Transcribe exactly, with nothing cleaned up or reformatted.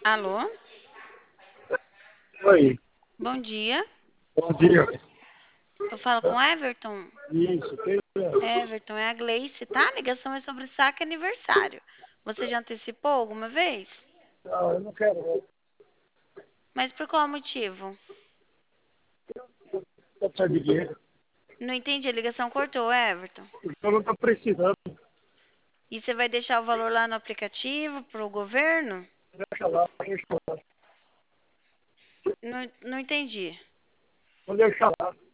Alô? Oi, Bom dia. bom dia. Eu falo com Everton. Isso, quem é? Everton, é a Gleice, tá? A ligação é sobre saque aniversário. Você já antecipou alguma vez? Não, eu não quero. Não. Mas por qual motivo? Não precisa de dinheiro. Não entendi, a ligação cortou, Everton. O senhor não está precisando. E você vai deixar o valor lá no aplicativo pro governo? Deixa lá, deixa lá. Não, não entendi. Vou deixar lá.